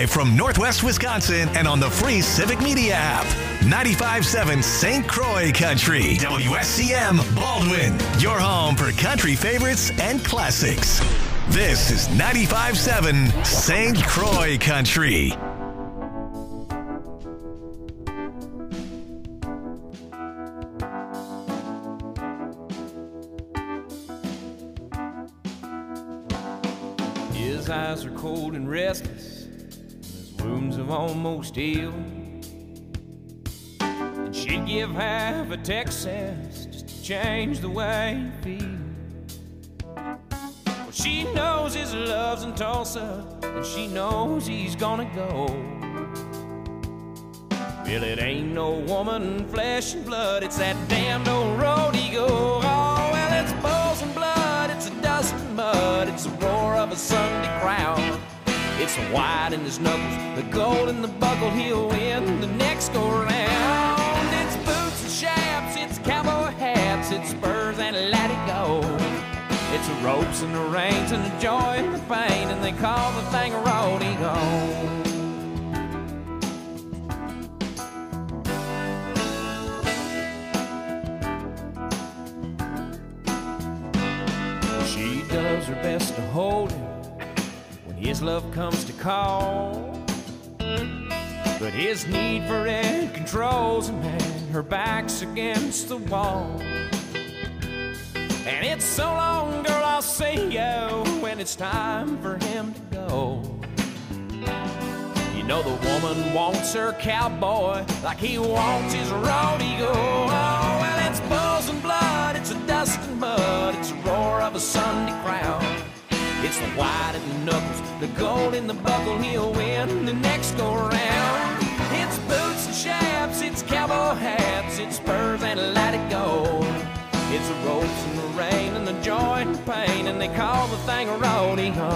live from Northwest Wisconsin and on the free Civic Media app. 95.7 St. Croix Country. WSCM Baldwin. Your home for country favorites and classics. This is 95.7 St. Croix Country. His eyes are cold and restless, his wounds have almost healed. And she'd give half a Texas just to change the way he feels. Well, she knows his love's in Tulsa, and she knows he's gonna go. Well, it ain't no woman, flesh and blood, it's that damned old road he go. Oh, well, it's bulls and blood, it's a dust and mud, it's the roar of a Sunday crowd. It's the white in his knuckles, the gold in the buckle, he'll win the next go round. It's boots and chaps, it's cowboy hats, it's spurs and let it go. It's the ropes and the reins and the joy and the pain, and they call the thing a rodeo. She does her best to hold him when his love comes to call, but his need for it controls him, and her back's against the wall. And it's so long, girl, I'll see you when it's time for him to go. You know the woman wants her cowboy like he wants his rodeo. Oh, well, it's bulls and blood, it's a dust and mud, it's the roar of a Sunday crowd. It's the white in the knuckles, the gold in the buckle, he'll win the next go round. It's boots and chaps, it's cowboy hats, it's spurs and let it go. It's the ropes and the rain and the joy and the pain, and they call the thing a rodeo.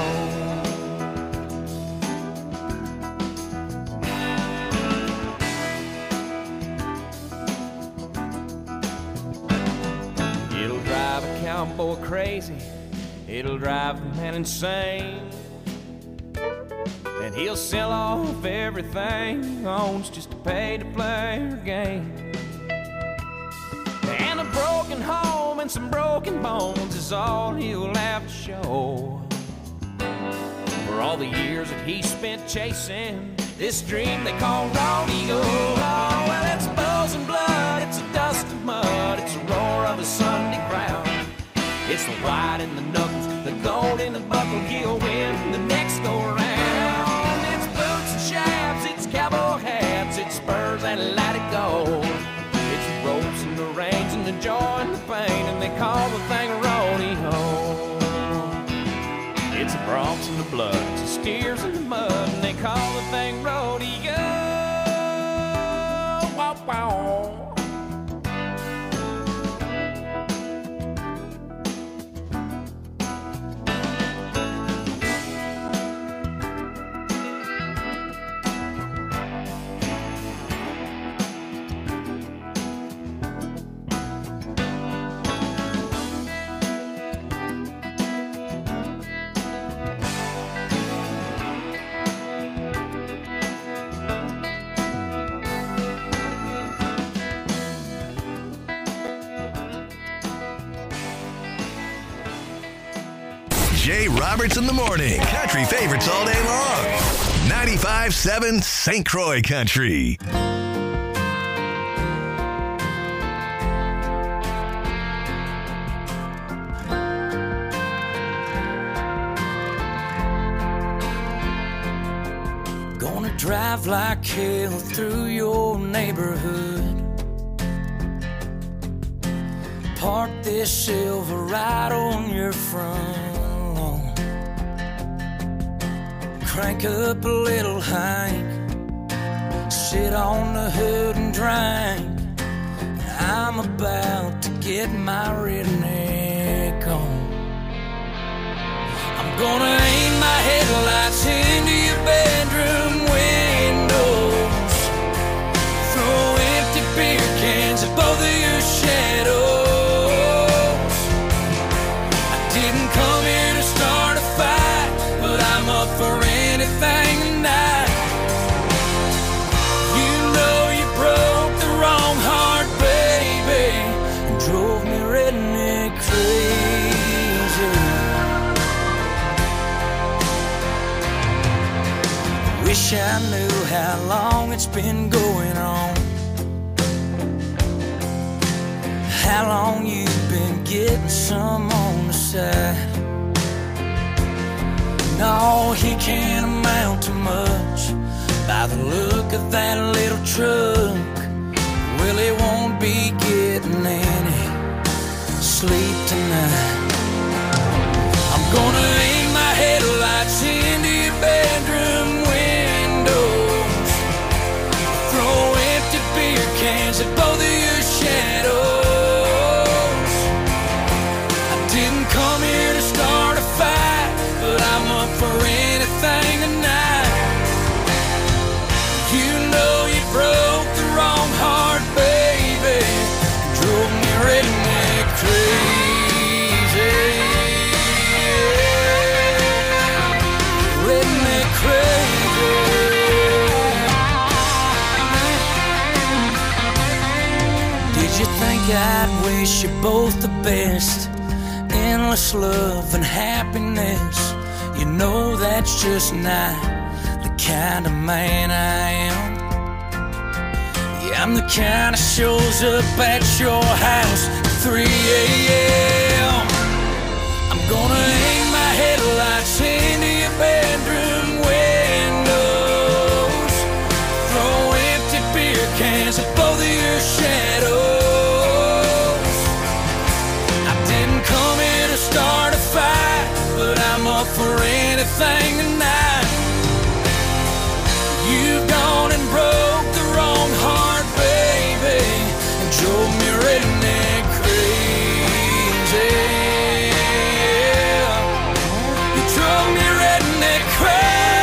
It'll drive a cowboy crazy, it'll drive a man insane, and he'll sell off everything he owns just to pay to play her game. And a broken home and some broken bones is all he'll have to show for all the years that he spent chasing this dream they call rodeo. Oh, well, it's bulls and blood, it's a dust and mud, it's the roar of a Sunday crowd. It's the white in the knuckles, the gold in the buckle, he'll win the next go round. It's boots and chaps, it's cowboy hats, it's spurs and let it go. It's the ropes and the reins and the joy and the pain, and they call the thing a rodeo. It's the broncs and the blood, it's the steers in the mud, and they call the thing rodeo. Wow, wow. Jay Roberts in the morning. Country favorites all day long. 95.7 St. Croix Country. Gonna drive like hell through your neighborhood. Park this Silverado on your front lawn. Crank up a little Hank, sit on the hood and drink. I'm about to get my redneck on. I'm gonna aim my headlights into your bedroom windows, throw empty beer cans at both of your shadows. I didn't come here to start a fight, but I'm up for anything tonight. Wish I knew how long it's been going on, how long you've been getting some on the side. No, he can't amount to much by the look of that little truck. Well, he won't be getting any sleep tonight. I'm gonna aim my headlights into your bedroom windows, throw empty beer cans at both of your shadows. I didn't come here to start a fight, but I'm up for anything tonight. You know you broke the wrong heart, baby, drove me redneck crazy. Redneck crazy. Did you think I'd wish you both the best? Endless love and happiness. You know that's just not the kind of man I am. Yeah, I'm the kind that shows up at your house at 3 a.m. I'm gonna aim my headlights into your bedroom windows, throw empty beer cans at both of your shadows. I didn't come here to start a fight, but I'm up for anything tonight. You've gone and broke the wrong heart, baby, and drove me redneck crazy. You drove me redneck crazy.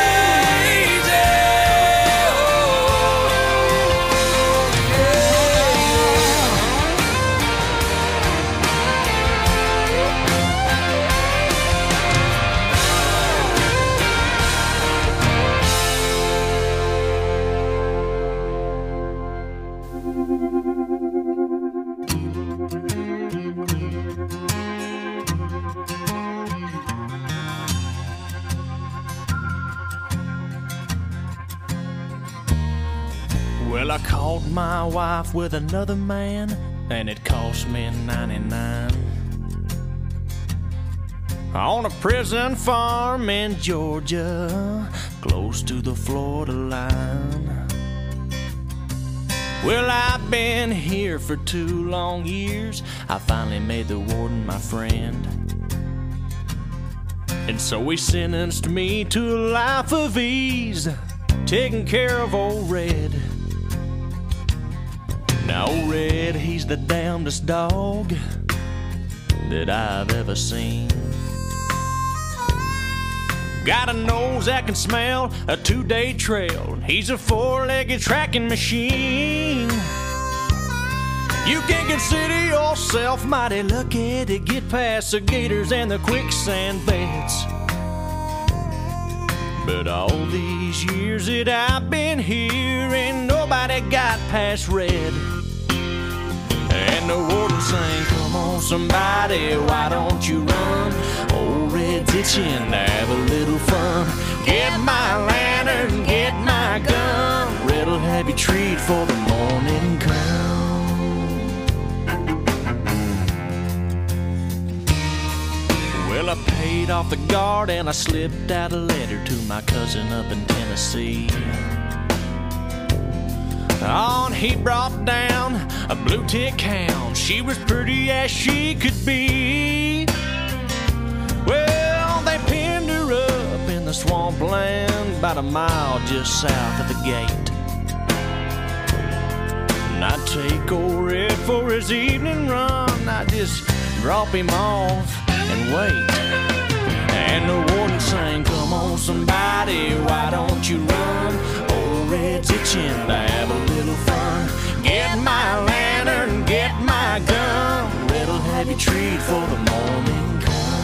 Well, I caught my wife with another man, and it cost me $99. On a prison farm in Georgia, close to the Florida line. Well, I've been here for 2 long years. I finally made the warden my friend, and so he sentenced me to a life of ease, taking care of old Red. Now old Red, he's the damnedest dog that I've ever seen. Got a nose that can smell a 2-day trail. He's a 4-legged tracking machine. You can consider yourself mighty lucky to get past the gators and the quicksand beds. But all these years that I've been here, ain't nobody got past Red. And the warden sang, come on somebody, why don't you run? Old Red's itching to have a little fun. Get my lantern, get my gun. Red'll have you treat for the morning come. Well, I paid off the guard and I slipped out a letter to my cousin up in Tennessee. On he brought down a blue tick hound. She was pretty as she could be. Well, they pinned her up in the swampland about a mile just south of the gate. And I'd take old Red for his evening run. I'd just drop him off and wait. And the warden sang, come on somebody, why don't you run? Old Red's itching to have a little fun. Get my lantern, get my gun. Red'll have you treat for the morning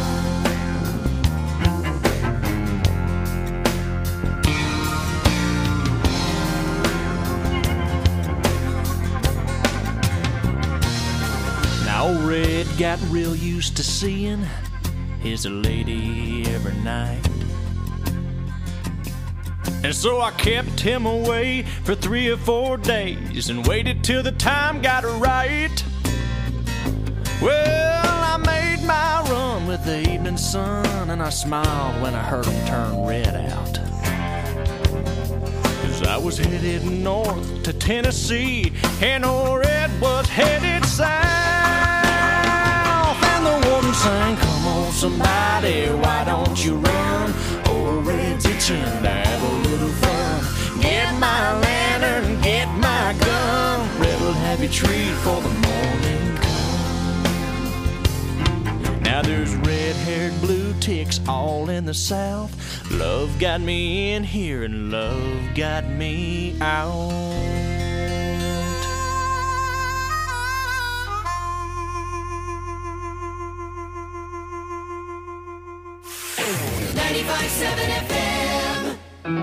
come. Now old Red got real used to seeing his lady every night. And so I kept him away for 3 or 4 days and waited till the time got right. Well, I made my run with the evening sun, and I smiled when I heard him turn red out. 'Cause I was headed north to Tennessee, and old Red was headed south. And the woman sang, "Come on, somebody, why don't you run? Old Red's itching to have a little fun. Get my lantern, get my gun. Red will have your treat for the morning come." Now there's red-haired blue ticks all in the South. Love got me in here and love got me out. 95.7 FM.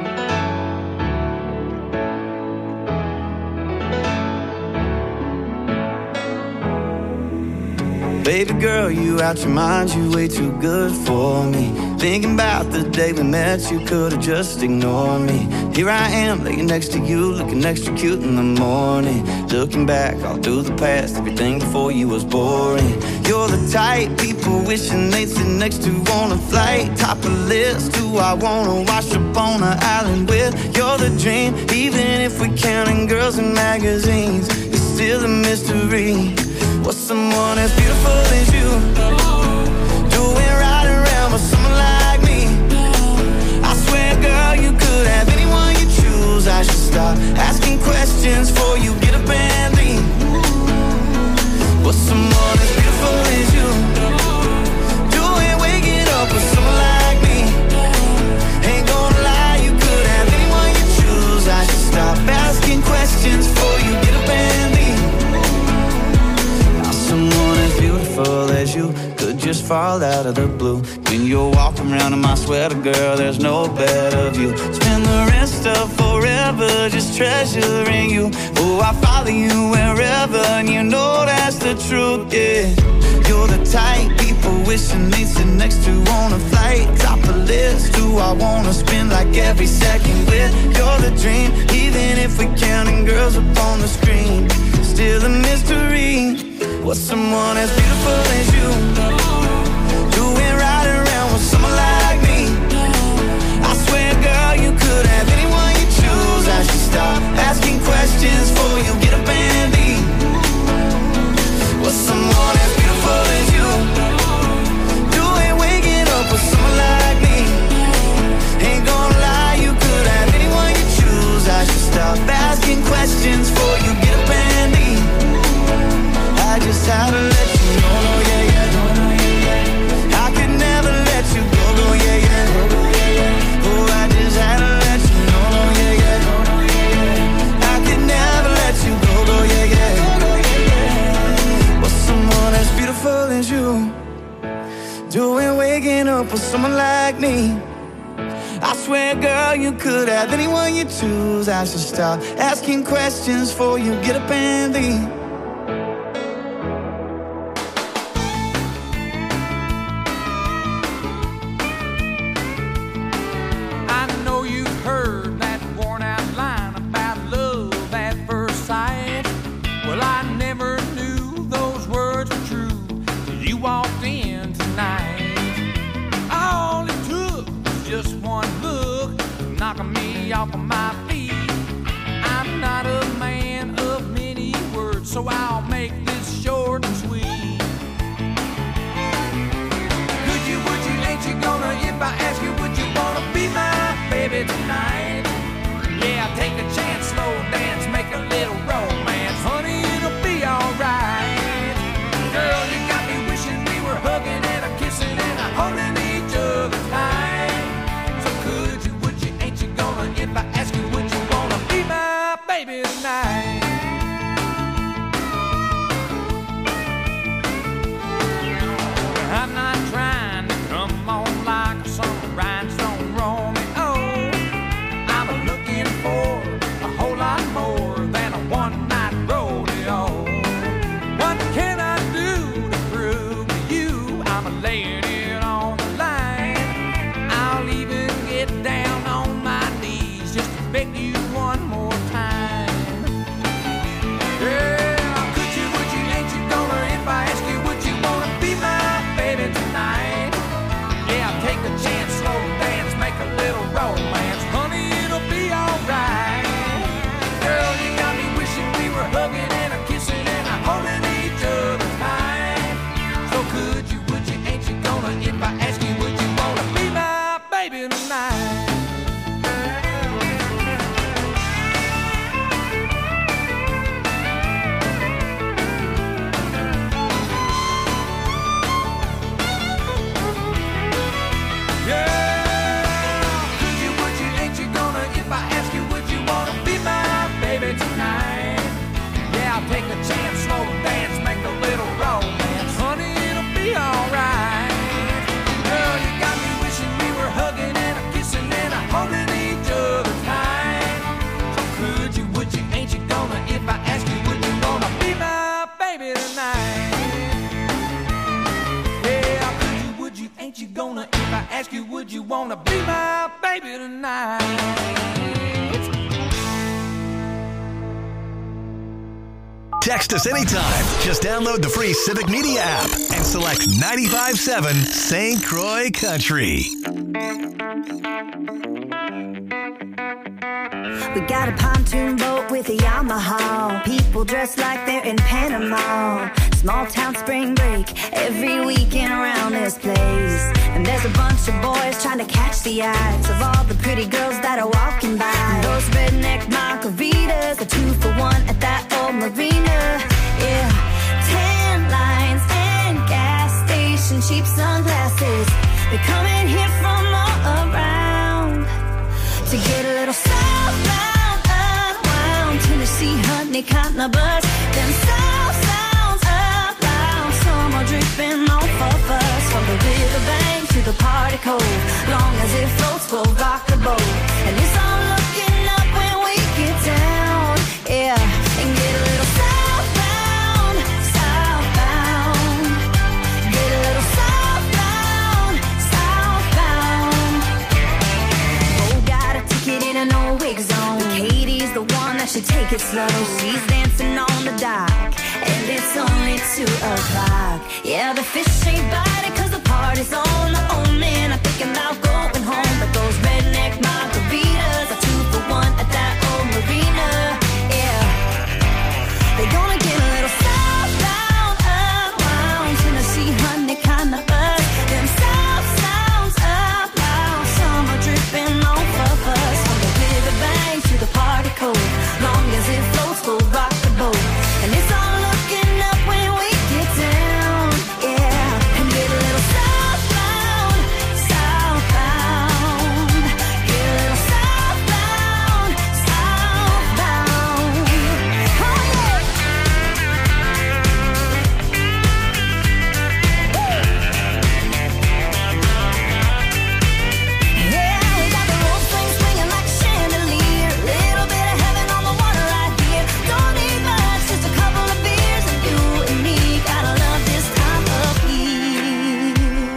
Baby girl, you out your mind, you way too good for me. Thinking about the day we met, you could've just ignored me. Here I am, laying next to you, looking extra cute in the morning. Looking back all through the past, everything before you was boring. You're the type people wishing they'd sit next to on a flight. Top of the list, who I wanna wash up on an island with. You're the dream, even if we're counting girls in magazines. It's still a mystery. What's someone as beautiful as you doing right around with someone like me? I swear, girl, you could have anyone you choose. I should stop asking questions before you get up and leave. What's someone as beautiful as you doing waking up with someone like me? Ain't gonna lie, you could have anyone you choose. I should stop asking questions before you get up and leave. Someone as beautiful as you could just fall out of the blue. When you're walking around in my sweater, girl, there's no better view. Spend the rest of forever just treasuring you. Oh, I follow you wherever, and you know that's the truth, yeah. You're the type people wishing they'd sit next to on a flight. Top of the list, who I wanna spend like every second with. You're the dream, even if we're counting girls up on the screen. Still a mystery. What's someone as beautiful as you doing right around with someone like me? I swear, girl, you could have anyone you choose. I should stop asking questions before you get up and leave. What's someone as beautiful as you doing waking up with someone like me? Ain't gonna lie, you could have anyone you choose. I should stop asking questions before you get up and leave. I just had to let you know, no, yeah, yeah. I could never let you go, no, yeah, yeah. Oh, I just had to let you know, no, yeah, yeah. I could never let you go, no, yeah, yeah. But someone as beautiful as you doing waking up with someone like me? I swear, girl, you could have anyone you choose. I should stop asking questions before you get up and leave. Off of my feet. I'm not a man of many words, so I'll make this short and sweet. Could you, would you, ain't you gonna, if I ask you, would you wanna be my baby tonight? Yeah, take a chance, slow dance, make a little romance. Honey, it'll be alright. Girl, you got me wishing we were hugging and a kissing and a holding each other tight. So could you, would you, ain't you gonna, if I ask you, would you wanna be my baby tonight? I'm not trying to come on like some rhinestone Romeo. I'm looking for a whole lot more than a one-night rodeo. What can I do to prove to you I'm laying it on the line? I'll even get down on my knees Text us anytime. Just download the free Civic Media app and select 95.7 St. Croix Country. We got a pontoon boat with a Yamaha. People dressed like they're in Panama. Small town spring break every weekend around this place. And there's a bunch of boys trying to catch the eyes of all the pretty girls that are walking by. Those redneck margaritas are 2 for $1 at that old marina. Yeah, tan lines and gas station cheap sunglasses. They're coming here from all around to get a little southbound, unwound. Tennessee honey kind of buzz. Them south sounds up loud. Summer dripping off of us. From the riverbank to the party cove. Long as it floats, we'll rock the boat. And it's all looking up when we get down. Yeah, and get a little southbound, southbound. Get a little southbound, southbound. Oh, got a ticket in an old wig zone. Katie's the one that should take it slow. She's dancing on the dock, and it's only 2 o'clock. Yeah, the fish ain't biting 'cause the party's on. The old man, I'm thinking about going home. But those redneck margaritas are 2 for $1 at that old marina. Yeah, they're gonna get a little southbound, unwound. Tennessee honey kind of buzz. Them south sounds up loud. Summer dripping off of us. From the riverbank to the party cove. Long as it floats, we'll rock the boat. And it's all looking up when we get down. Yeah, and get a little southbound, southbound. Get a little southbound, southbound. Oh yeah. Yeah, we got the whole thing swinging like a chandelier. Little bit of heaven on the water right here. Don't need much, just a couple of beers, and you and me gotta love this time of year.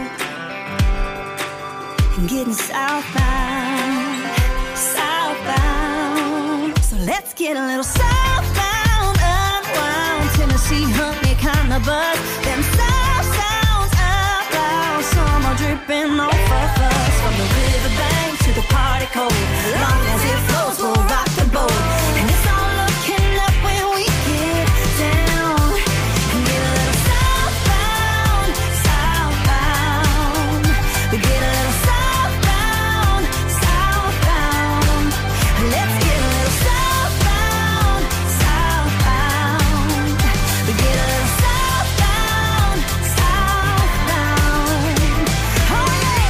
And getting southbound, southbound. So let's get a little southbound, unwound. Tennessee honey kind of buzz. Them south sounds up loud. Summer dripping off of us. From the riverbank to the party cove. Long as it flows, we'll rock the boat. And it's all looking up when we get down. And get a little southbound, southbound. We get a little southbound, southbound. Let's get a little southbound, southbound. We get a little southbound, southbound. Oh yeah.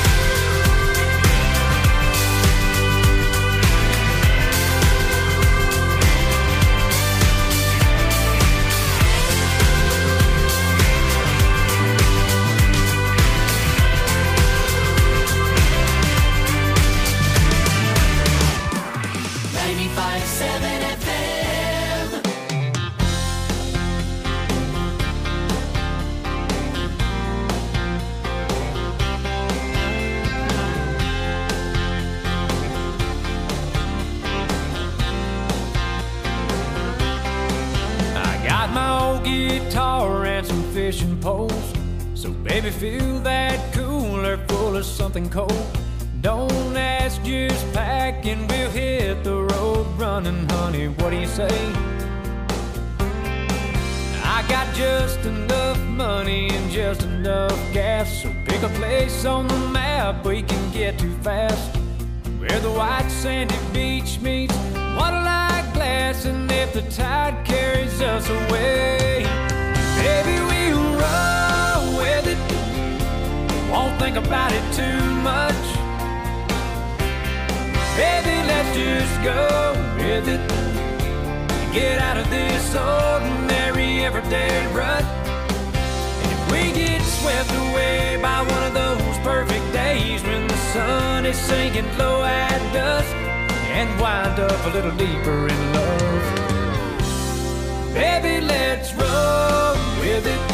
I got my old guitar and some fishing poles. So baby, fill that cooler full of something cold. Don't ask, just pack and we'll hit the road running, honey. What do you say? I got just enough money and just enough gas. So pick a place on the map we can get to fast. Where the white sandy beach meets water-like glass. And if the tide carries us away, baby, we'll roll with it. Won't think about it too much. Baby, let's just go with it. Get out of this ordinary everyday rut. And if we get swept away by one of those perfect days when the sun is sinking low at dusk, and wind up a little deeper in love, baby, let's roll with it.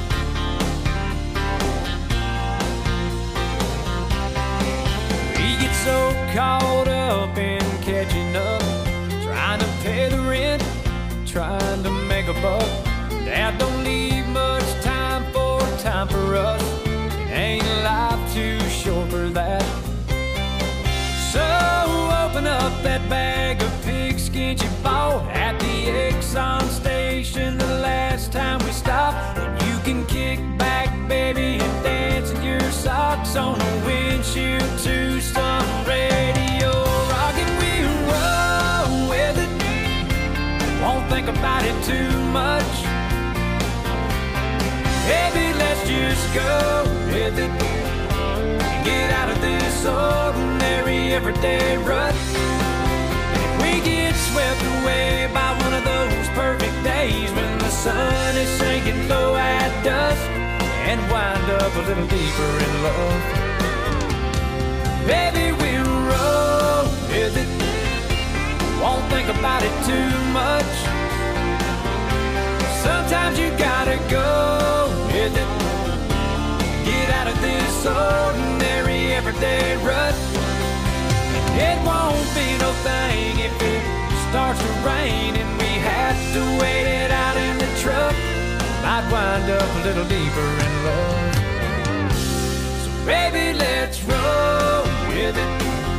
We get so caught up in catching up, trying to pay the rent, trying to make a buck. Dad don't leave much time for us. Ain't life too short for that? So open up that bag of pigskin you bought at the Exxon station the last time we stopped. And you can kick back, baby, and dance in your socks on the windshield to some radio rock, and we roll with it. Won't think about it too much. Baby, let's just go with it. Get out of this ordinary everyday rut. And if we get swept away by one of those perfect days when the sun is sinking low at dusk, and wind up a little deeper in love, baby, we'll roll with it. Won't think about it too much. Sometimes you gotta go with it. Get out of this ordinary everyday rut. It won't be no thing if it starts to rain and we have to wait it out in the truck. Might wind up a little deeper in love. So baby, let's roll with it.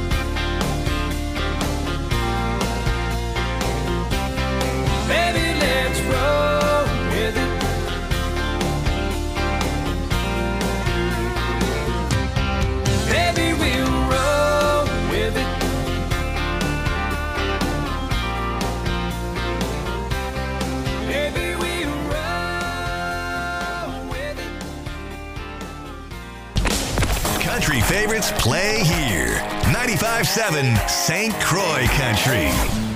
Baby, let's roll with it. Baby, we'll roll with it. Baby, we'll roll with it. Country favorites play here. 95.7 St. Croix Country.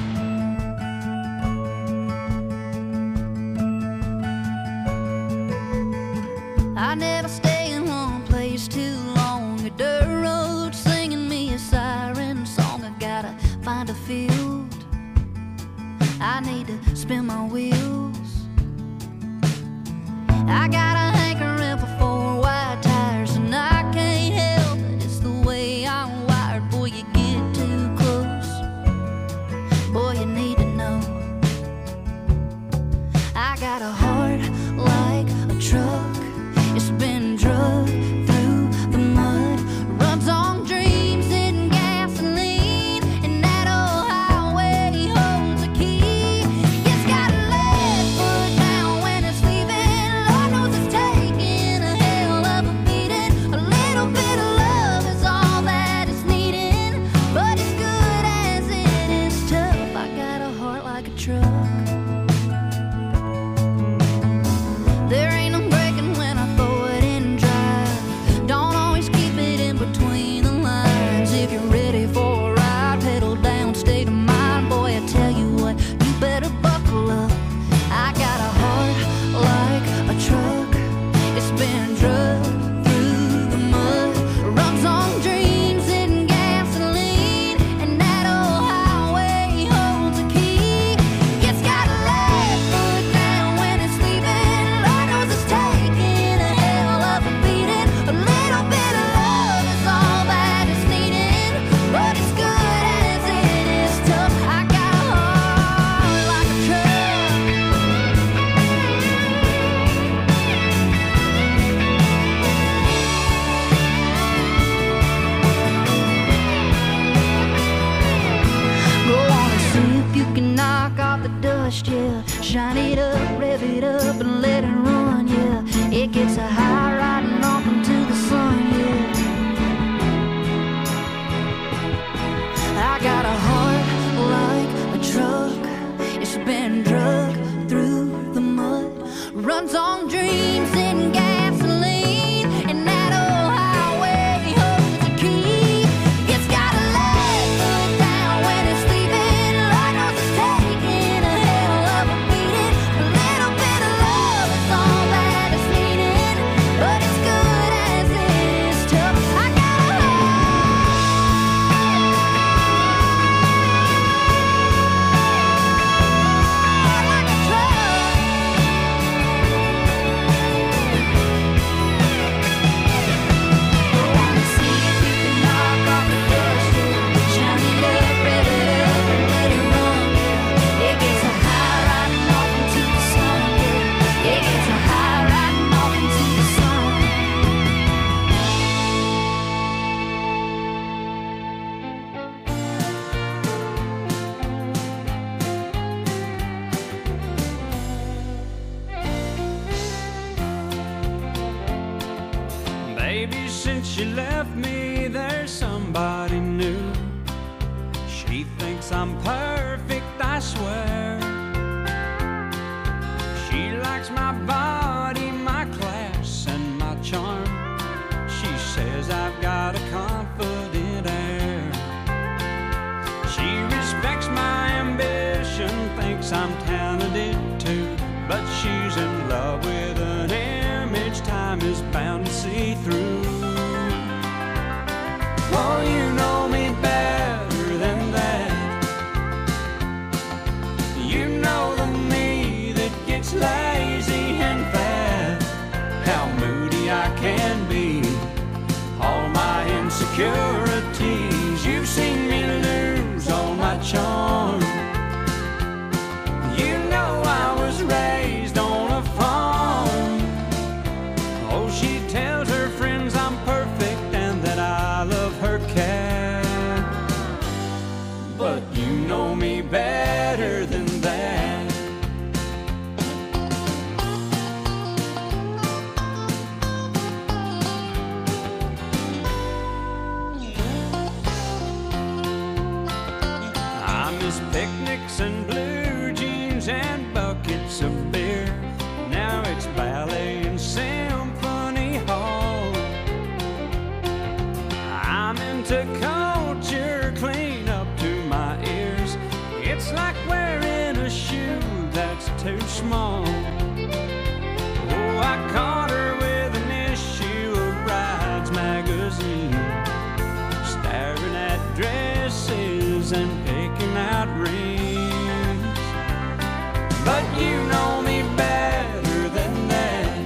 I never stay in one place too long. A dirt road singing me a siren song. I gotta find a field. I need to spin my wheels. I got a hankering for 4 wide tires, and I can't help it. It's the way I'm wired. Boy, you get too close. Boy, you need to know. I got a heart like a truck. It's been drugged through the mud, runs on dreams and gasoline, and that old highway holds a key. It's got a left foot down when it's leaving. Lord knows it's taking a hell of a beating. A little bit of love is all that it's needing, but as good as it is tough, I got a heart like a truck. There ain't no breaking when I throw it in drive. Don't always keep it in between the lines. If you're ready for a ride, pedal down, state of mind. Boy, I tell you what, you better buckle up. I got a heart like a truck. It's been drugged through the mud, runs on dreams and gasoline, and that old highway holds a key. It's got a left foot down when it's leaving. Lord knows it's taking a hell of a beating. A little bit of love is all that it's needing, but as good as it is tough, I got a heart like a truck. Go on and see if you can knock off the dust, yeah. Shine it up, rev it up, and let it run, yeah. It gets a high riding off into the sun, yeah. I got a heart like a truck. It's been drugged through the mud, runs on dreams and gasoline, and that old highway holds a key. It's got a left foot down when it's leaving. Lord knows it's taking a hell of a beating. A little bit of love is all that it's needing, but as good as it is tough, I got a heart like a truck. she left me, there's somebody new. She thinks I'm perfect, I swear. She likes my body, my class, and my charm. She says I've got a confident air. She respects my ambition, thinks I'm talented too. But she's in love with an image time is bound to see through. Oh, you know me better than that. You know the me that gets lazy and fat. How moody I can be, all my insecurities. You've seen me lose all my charm. You know I was raised on a farm. Oh, she tells her friends I'm perfect and that I love her cat. But you know me better than that. I miss picnics and blue jeans and buckets of beer. Now it's ballet and symphony hall. I'm into culture, clean up to my ears. It's like wearing a shoe that's too small. Oh, I caught her with an issue of Rides magazine, staring at dresses and picking out rings. But you know me better than that.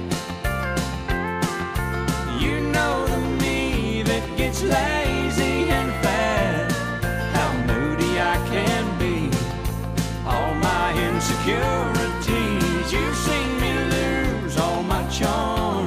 You know the me that gets lazy and fat. How moody I can be, all my insecurities. You've seen me lose all my charm.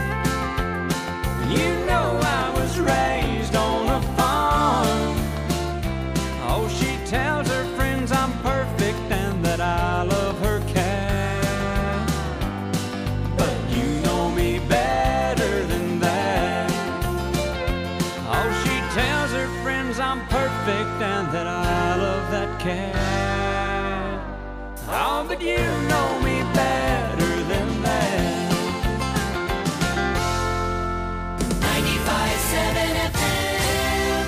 You know I was raised on a farm. Oh, she tells her friends I'm perfect and that I love her cat. But you know me better than that. Oh, she tells her friends I'm perfect and that I love that cat. Oh, but you know me better than that. 95.7 FM.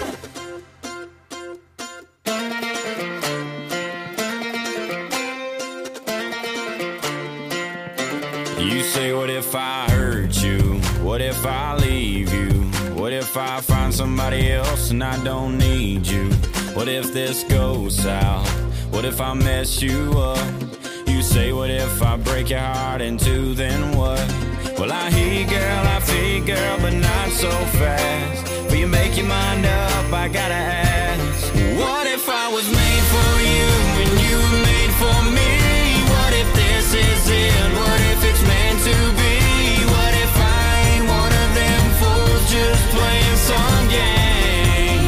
You say, what if I hurt you? What if I leave you? What if I find somebody else and I don't need you? What if this goes south? What if I mess you up? You say, what if I break your heart in two, then what? Well, I hear you, girl, I feel you, girl, but not so fast. Will you make your mind up? I gotta ask. What if I was made for you and you were made for me? What if this is it? What if it's meant to be? What if I ain't one of them fools just playing some game?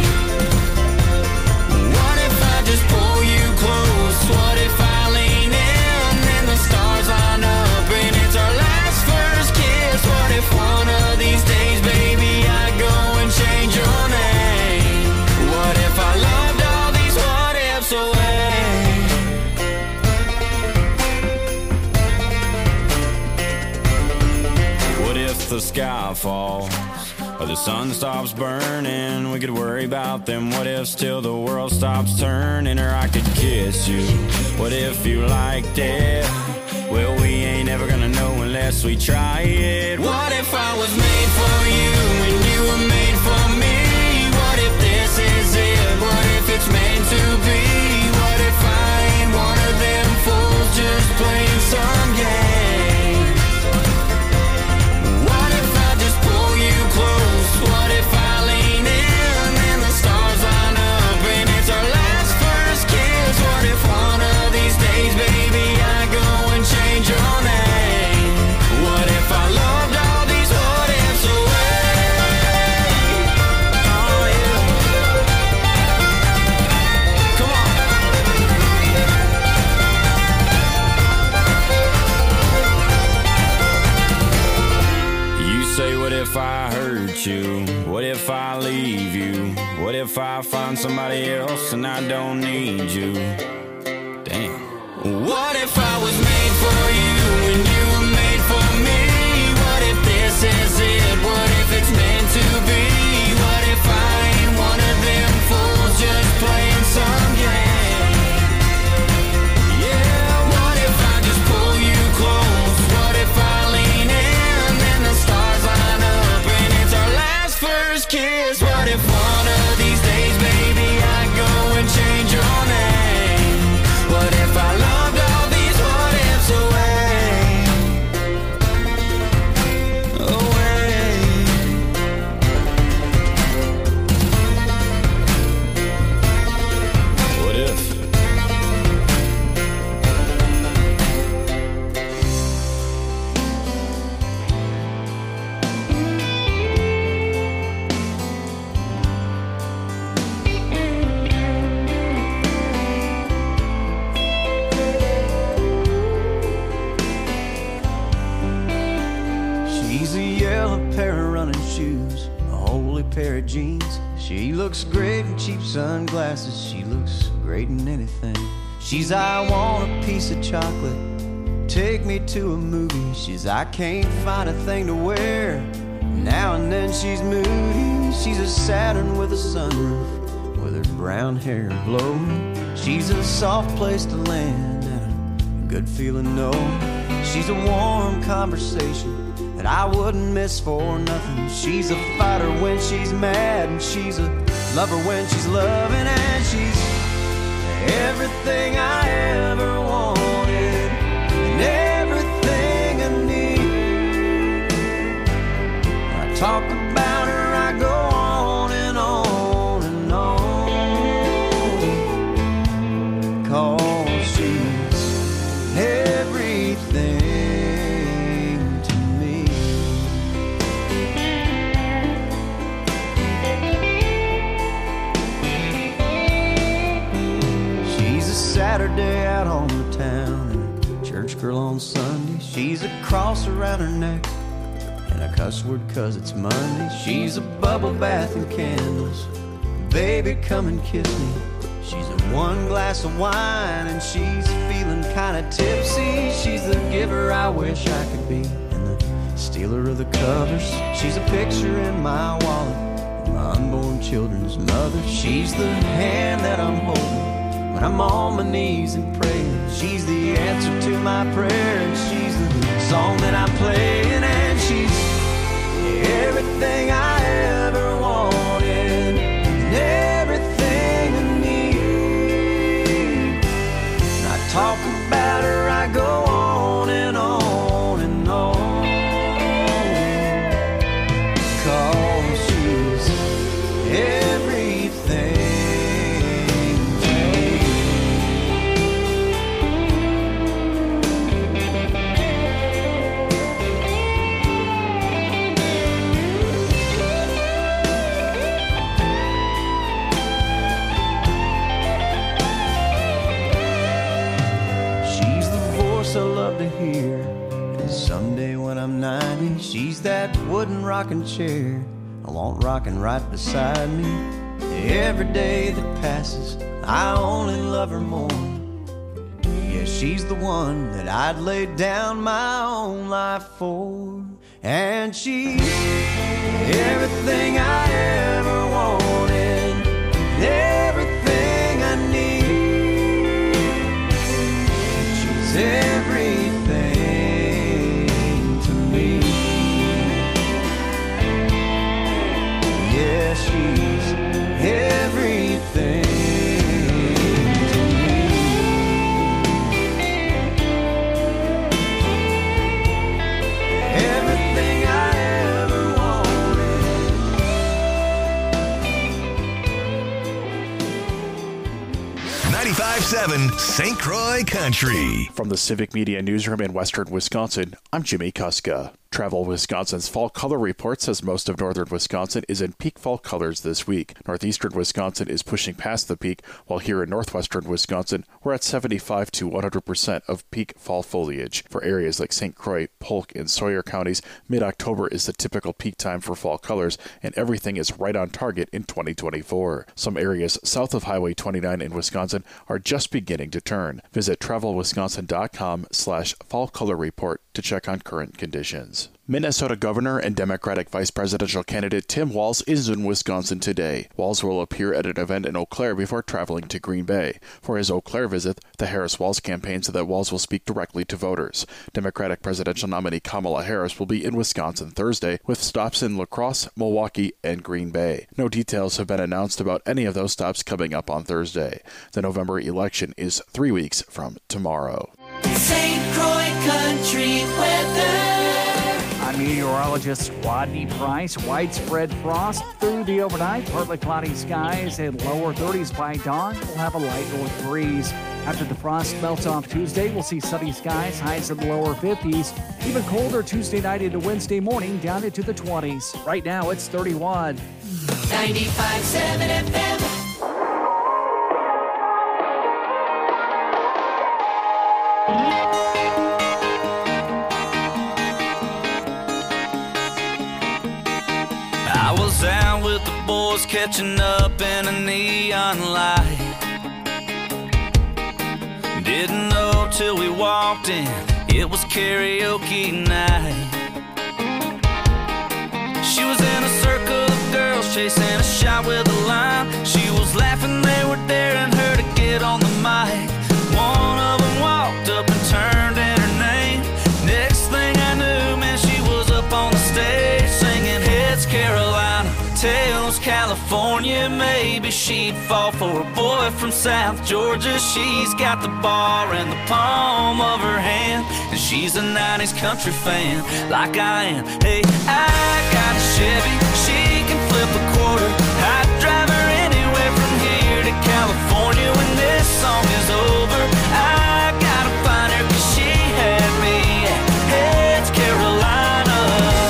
What if I just pull you close? What if I lean in and the stars line up and it's our last first kiss? What if one of these days, baby, I go and change your name? What if I loved all these what ifs away? What if the sky falls or the sun stops burning? We could worry about them what ifs till the world stops turning. Or I could kiss you. What if you liked it? Well, we ain't ever gonna know unless we try it. What if I was made for you and you were made for me? What if this is it? What if it's meant to be? What if I ain't one of them fools just playing some game? What if I just pull you close? What if I lean in and the stars line up and it's our last first kiss? What if one of these days, baby, I go and change your name? What if I loved all these what ifs away? Oh yeah. Come on. You say, what if I hurt hurt you? What if I leave you? What if I find somebody else and I don't need you? Damn. What if I was made for you and you were made for me? What if this is it? What if it's meant to be? What if I ain't one of them fools just playing some game? Yeah, what if I just pull you close? What if I lean in and the stars line up and it's our last first kiss? What if one of these days, baby, I go and change your name? What if I loved all these what ifs away? Away. What if? She's a yellow pair of running shoes, a holy pair of jeans. She looks great in cheap sunglasses. She looks great in anything. She's I want a piece of chocolate, take me to a movie. She's I can't find a thing to wear. Now and then she's moody. She's a Saturn with a sunroof, with her brown hair blowing. She's a soft place to land and a good feeling no. She's a warm conversation that I wouldn't miss for nothing. She's a fighter when she's mad, and she's a lover when she's loving, and she's everything I ever wanted and everything I need. When I talk about her, I go on and on and on, 'cause she's everything. Saturday out on the town and a church girl on Sunday. She's a cross around her neck and a cuss word 'cause it's Monday. She's a bubble bath and candles. Baby, come and kiss me. She's a one glass of wine and she's feeling kinda tipsy. She's the giver I wish I could be and the stealer of the covers. She's a picture in my wallet, my unborn children's mother. She's the hand that I'm holding when I'm on my knees and praying. She's the answer to my prayer, and she's the song that I'm playing, and she's everything I ever wanted and everything I need. When I talk about her, I go on and on and on, 'cause she's everything. I love to hear, and someday when I'm 90, she's that wooden rocking chair I want rocking right beside me. Every day that passes, I only love her more. Yeah, she's the one that I'd lay down my own life for, and she's everything I ever wanted, everything I need. She's everything to me. Yeah, she's everything to me. Everything I ever wanted. 95.7 St. Croix Country. From the Civic Media Newsroom in Western Wisconsin, I'm Jimmy Kuska. Travel Wisconsin's Fall Color Report says most of northern Wisconsin is in peak fall colors this week. Northeastern Wisconsin is pushing past the peak, while here in northwestern Wisconsin, we're at 75 to 100% of peak fall foliage. For areas like St. Croix, Polk, and Sawyer counties, mid-October is the typical peak time for fall colors, and everything is right on target in 2024. Some areas south of Highway 29 in Wisconsin are just beginning to turn. Visit travelwisconsin.com/fall color report to check on current conditions. Minnesota Governor and Democratic Vice Presidential candidate Tim Walz is in Wisconsin today. Walz will appear at an event in Eau Claire before traveling to Green Bay. For his Eau Claire visit, the Harris-Walz campaign said that Walz will speak directly to voters. Democratic presidential nominee Kamala Harris will be in Wisconsin Thursday, with stops in La Crosse, Milwaukee, and Green Bay. No details have been announced about any of those stops coming up on Thursday. The November election is 3 weeks from tomorrow. St. Croix Country Weather. I'm meteorologist Rodney Price. Widespread frost through the overnight. Partly cloudy skies and lower 30s by dawn. We'll have a light north breeze. After the frost melts off Tuesday, we'll see sunny skies, highs in the lower 50s. Even colder Tuesday night into Wednesday morning, down into the 20s. Right now, it's 31. 95.7 FM. I was out with the boys catching up in a neon light. Didn't know till we walked in, it was karaoke night. She was in a circle of girls chasing a shot with a line. She was laughing, they were daring her to get on the mic. One of them walked up and turned in her name. Next thing I knew, man, she was up on the stage singing Heads Carolina, Tails California. Maybe she'd fall for a boy from South Georgia. She's got the bar in the palm of her hand, and she's a 90s country fan like I am. Hey, I got a Chevy, she can flip a quarter. I'd drive her anywhere from here to California. When this song is over, I gotta find her, 'cause she had me at Heads Carolina.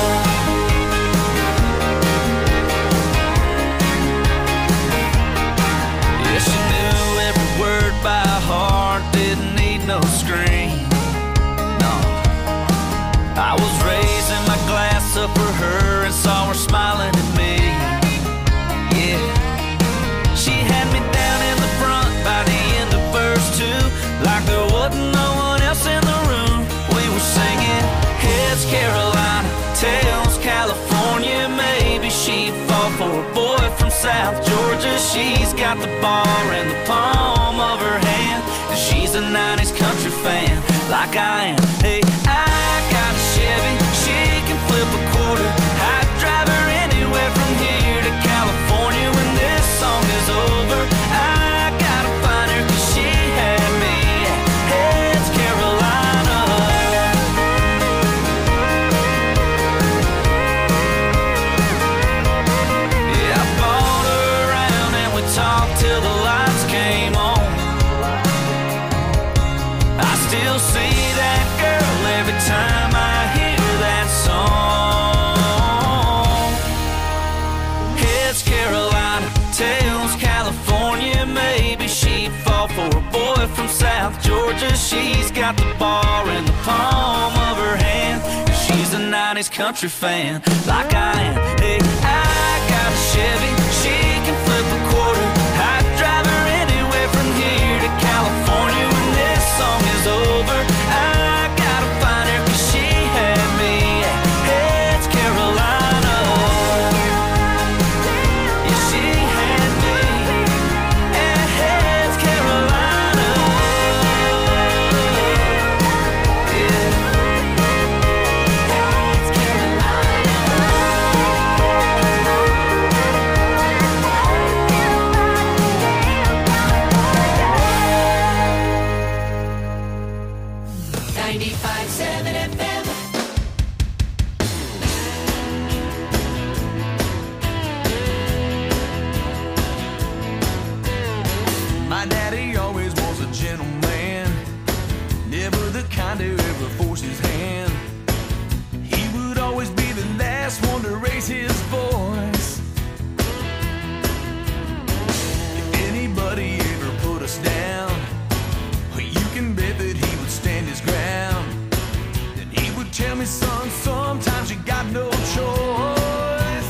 Yeah, she knew every word by heart, didn't need no screen. No, I was raising my glass up for her and saw her smiling at me. Yeah, she had me down in the front by the end of verse 2, like there wasn't no one else in the room. We were singing Heads Carolina, Tails California. Maybe she'd fall for a boy from South Georgia. She's got the bar in the palm of her hand, and she's a 90s country fan like I am. Hey, I got a Chevy, she can flip a quarter. I'd drive her anywhere from here to California. When this song is over, I gotta find her, 'cause she had me at Heads Carolina. Yeah, I bought her around and we talked till the lights came on. I still see that girl every time I hear that song. Heads Carolina, Tails California. Maybe she'd fall for a boy from South Georgia. She's got the bar in the palm of her hand, and she's a 90s country fan like I am. Hey, I got a Chevy, she can flip a quarter. I'd drive her anywhere from here to California. When this song is over, I gotta find her, 'cause she had me at Heads Carolina. Yeah, she had me at Heads Carolina. Yeah. Heads Carolina. 95.7 FM. My daddy always was a gentleman, never the kind to ever force his hand. He would son, sometimes you got no choice.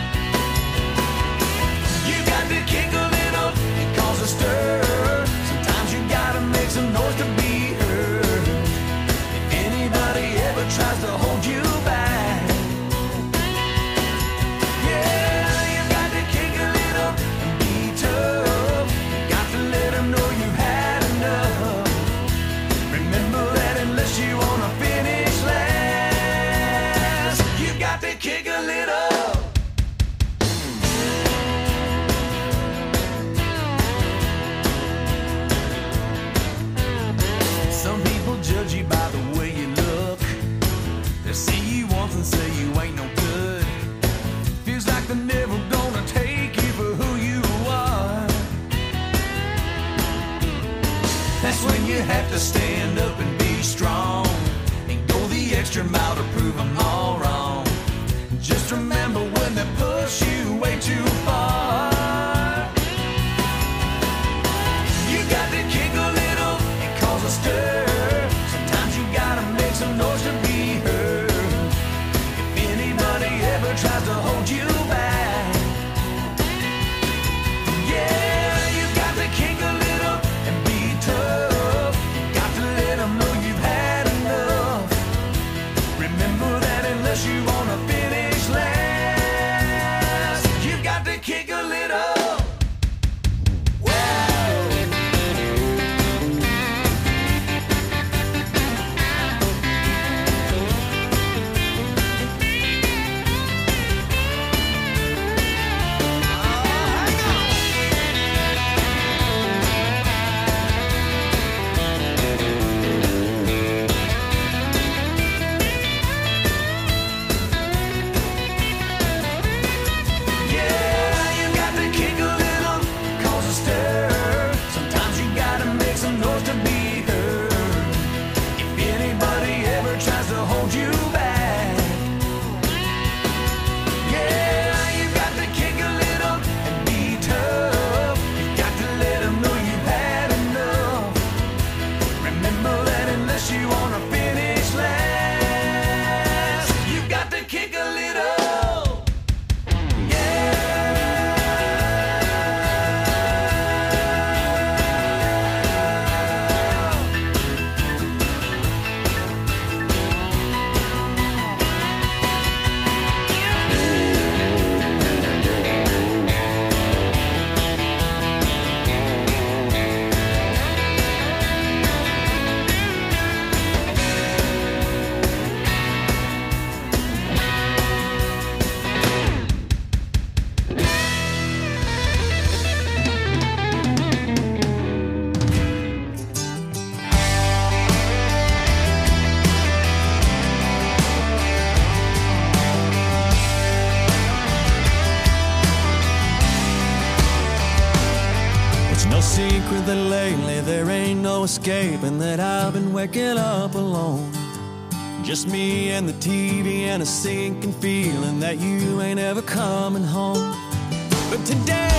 You got to kick a little and cause a stir. Sometimes you gotta make some noise to be heard. If anybody ever tries to hold you back, yeah, you got to kick a little and be tough. You got to let them know you had enough. Remember that unless you wanna finish last, you got to kick a little. Some people judge you by the way you look. They see you once and say you ain't no good. Feels like they're never gonna take you for who you are. That's when you have to stand up and be strong and go the extra mile to prove them all wrong. Just remember when they push you way too far, you got to kick a little and cause a stir. Sometimes you gotta make some noise to be heard. If anybody ever tries to hold you back, yeah, you got to kick a little and be tough. You got to let them know you've had enough. Remember that unless you wanna finish last, you got to kick a little. secret that lately there ain't no escaping that I've been waking up alone. Just me and the TV and a sinking feeling that you ain't ever coming home. But today,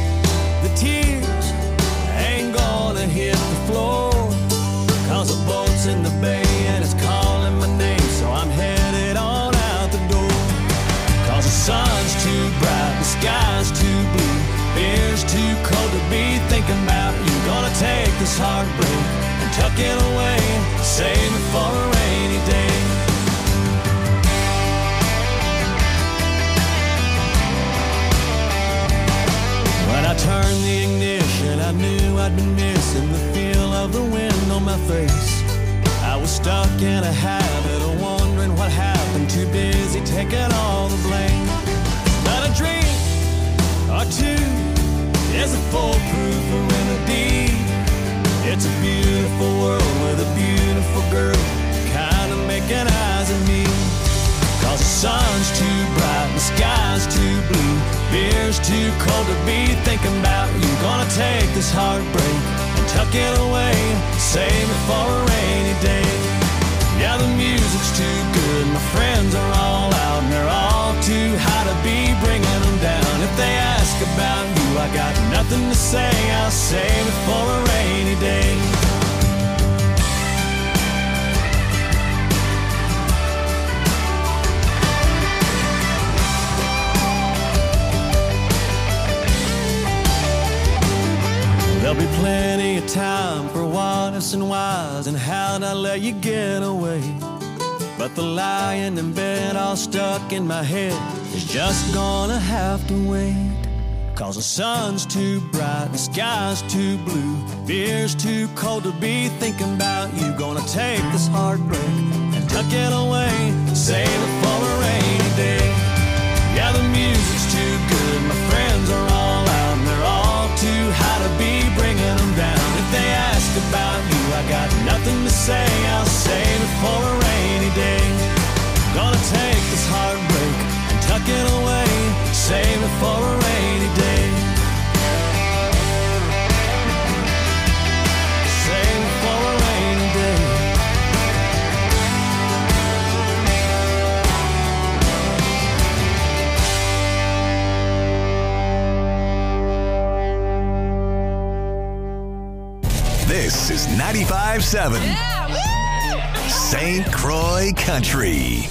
the tears ain't gonna hit the floor, 'cause the boat's in the bay and it's calling my name, so I'm headed on out the door. 'Cause the sun's too bright, the sky's too blue, beer's too cold to be thinking about you. Gonna take this heartbreak and tuck it away, save it for a rainy day. When I turned the ignition, I knew I'd been missing the feel of the wind on my face. I was stuck in a habit of wondering what happened, too busy taking all the blame. Not a drink or two is a foolproof remedy. It's a beautiful world with a beautiful girl kind of making eyes at me. 'Cause the sun's too bright, the sky's too blue, beer's too cold to be thinking about you. Gonna take this heartbreak and tuck it away, save it for a rainy day. Yeah, the music's too good, my friends are all out, and they're all too high to be bringing them down. If they ask about you, I got nothing to say, I'll save it for a rainy day. asking whys and how'd I let you get away. But the lying in bed all stuck in my head is just gonna have to wait. 'Cause the sun's too bright, the sky's too blue, beer's too cold to be thinking about you. Gonna take this heartbreak and tuck it away, save it for a rainy day. Yeah, the music's too good, my friends are all out, and they're all too high to be bringing them down. If they ask about you, I got nothing to say, I'll save it for a rainy day. Gonna take this heartbreak and tuck it away, save it for a rainy day. Save it for a rainy day. This is 95.7 St. Croix Country.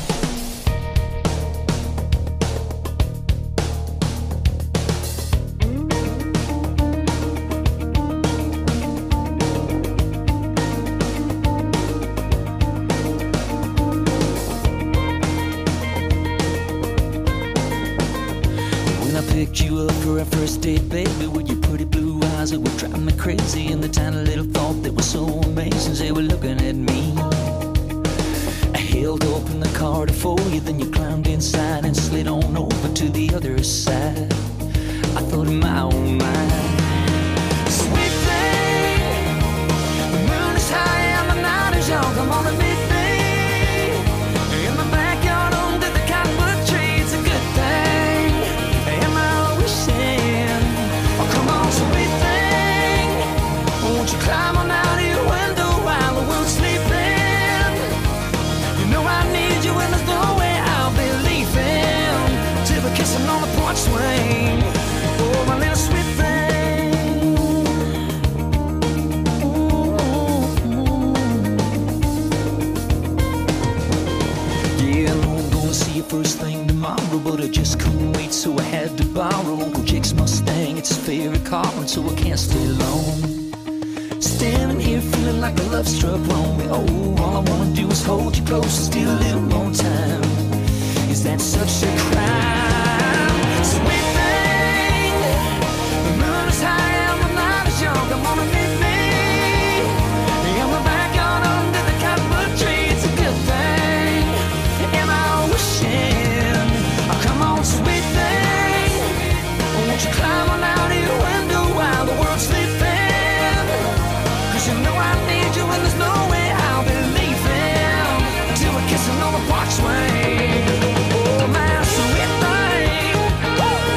You up for our first date, baby, with your pretty blue eyes that were driving me crazy, and the tiny little thought that was so amazing, they were looking at me. I held open the car to for you, then you climbed inside and slid on over to the other side. I thought in my own mind, sweet thing, the moon is high and the night is young, come on and meet me in the backyard under the cottonwood tree. It's a good thing. Sweet thing, won't you climb on out of your window while the world's sleeping? You know I need you and there's no way I'll be leaving till we're kissing on the porch swing. Oh, my little sweet thing. Yeah, I know I'm gonna see you first thing tomorrow, but I just couldn't wait, so I had to borrow Uncle Jake's Mustang. It's his favorite car, and so I can't stay long. Standing here feeling like a love struck wrong me. Oh, all I wanna do is hold you close and steal a little more time. Is that such a crime? Sweet thing, the moon is high and the night is young. Come on and meet me in the backyard under the cottonwood tree. It's a good thing. Am I wishing? Oh, come on, sweet thing, won't you climb on out of your window while the world's sleeping? 'Cause you know I need you and there's no way I'll be leaving till we're kissing on the porch swing. Oh, my sweet thing.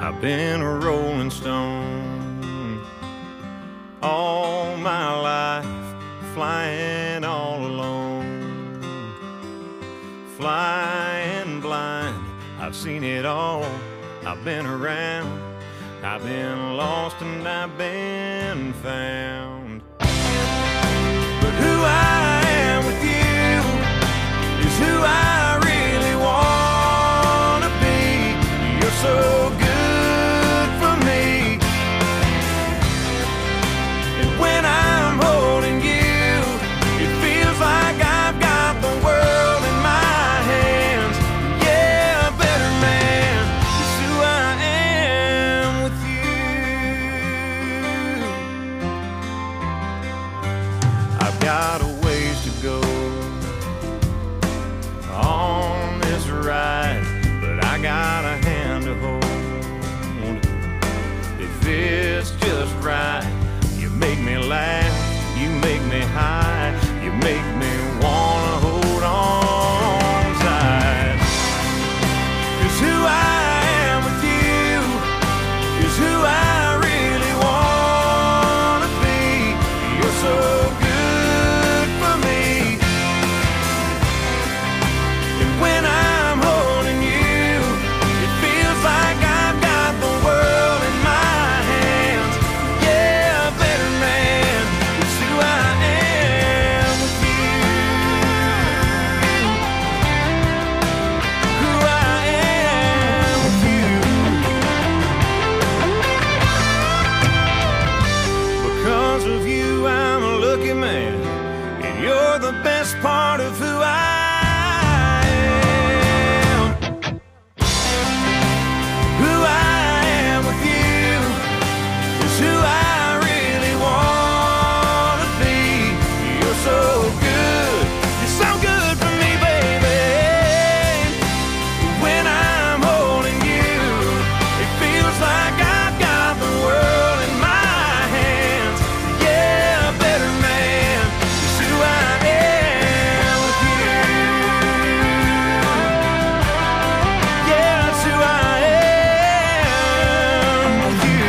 I've been a rolling stone all my life, flying all alone, flying blind. I've seen it all, I've been around, I've been lost and I've been found. But who I am with you is who I really want to be. You're so good for me, and when I'm holding you, it feels like I've got the world in my hands. Yeah, a better man is who I am with you. I've got a ways to go on this ride, but I got a hand to hold. If it's just right, you make me laugh, you make me high, you make me wanna hold on tight. 'Cause who I am with you is who I really wanna be. You're so good for me, and when I'm holding you, it feels like I've got the world in my hands. Yeah, a better man is who I am with you. Who I am with you. Because of you, I'm a lucky man, and you're the best part of who I am. Who I am with you is who I really want to be. You're so good, you're so good for me, baby. When I'm holding you, it feels like I've got the world in my hands. Yeah, a better man is who I am with you. Yeah, it's who I am with you.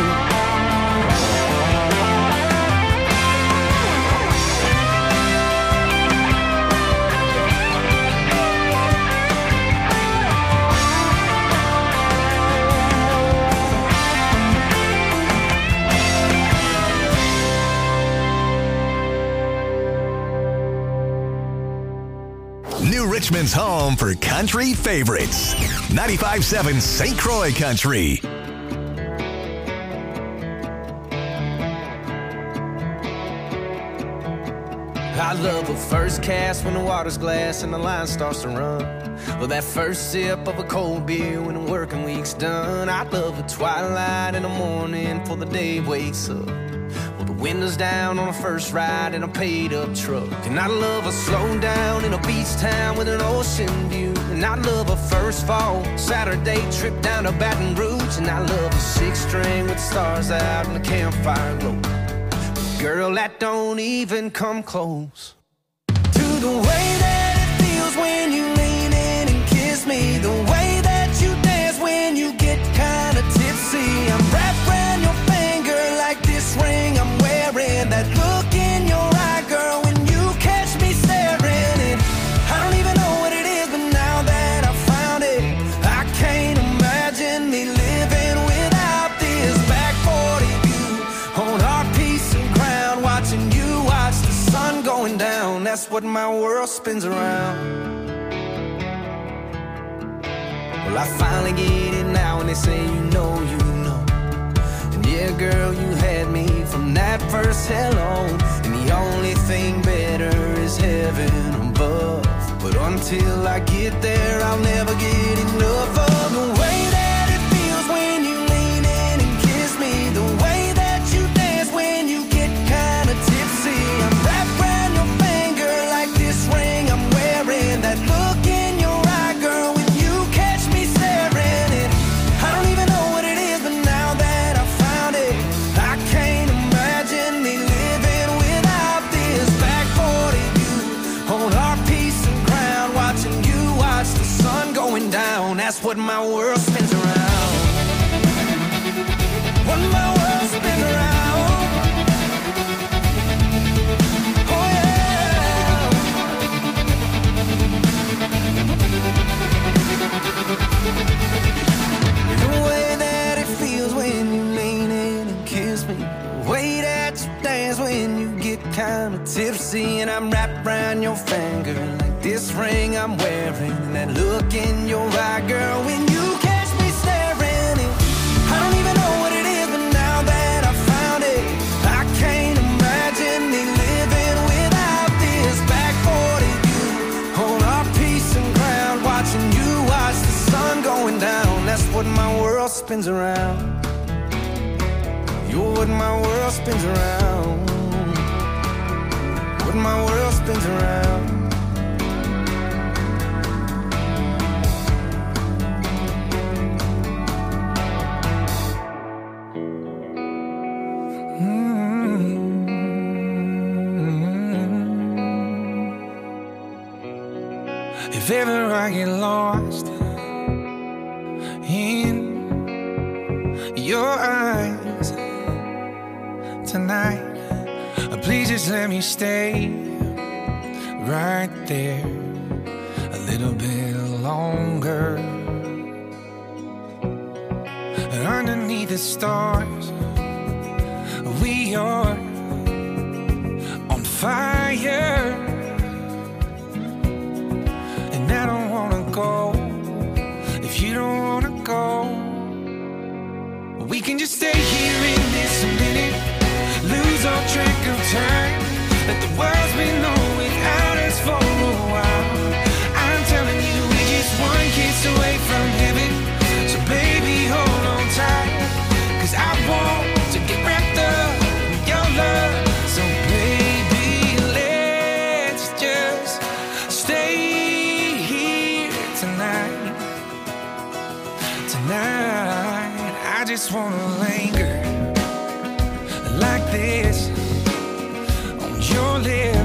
New Richmond's home for country favorites. 95.7 St. Croix Country. I love a first cast when the water's glass and the line starts to run. Or that first sip of a cold beer when the working week's done. I love a twilight in the morning before the day wakes up. Well, the windows down on a first ride in a paid-up truck. And I love a slow down in a beach town with an ocean view. And I love a first fall Saturday trip down to Baton Rouge. And I love a six-string with stars out and the campfire glow. Girl, that don't even come close to the way that it feels when you lean in and kiss me. The way that you dance when you get kinda tipsy. I'm wrapped around your finger like this ring I'm wearing. That look in your eye, girl, when you catch me staring. And I don't even know what it is, but now that I found it, I can't imagine me living without this. Back 40 view on our piece of ground, watching you watch the sun going down. That's what my world spins around. Well, I finally get it now when they say you know. And yeah, girl, you had me from that first hello. And the only thing better is heaven above. But until I get there, I'll never get enough of the way that it feels when you lean in and kiss me. The way that you dance when you get kinda tipsy. I'm wrapped around your finger like this ring I'm wearing. That look in your eye, girl, when you catch me staring. And I don't even know what it is, but now that I found it, I can't imagine me living without this. Back 40 view on our piece of ground, watching you watch the sun going down. That's what my world spins around. tipsy and I'm wrapped around your finger, like this ring I'm wearing, and that look in your eye, girl, when you catch me staring. And I don't even know what it is, but now that I found it, I can't imagine me living without this. Back for you, hold our peace and ground, watching you watch the sun going down. That's what my world spins around. You're what my world spins around. What my world spins around. If ever I get lost in your eyes tonight, please just let me stay right there a little bit longer. And underneath the stars, we are on fire. And I don't wanna go if you don't wanna go. We can just stay here in this minute, lose all track of time. Let the world's been on without us for a while. I'm telling you, we're just one kiss away from heaven. So baby, hold on tight, 'cause I want to get wrapped up in your love. So baby, let's just stay here tonight. Tonight, I just wanna linger like this on your lips.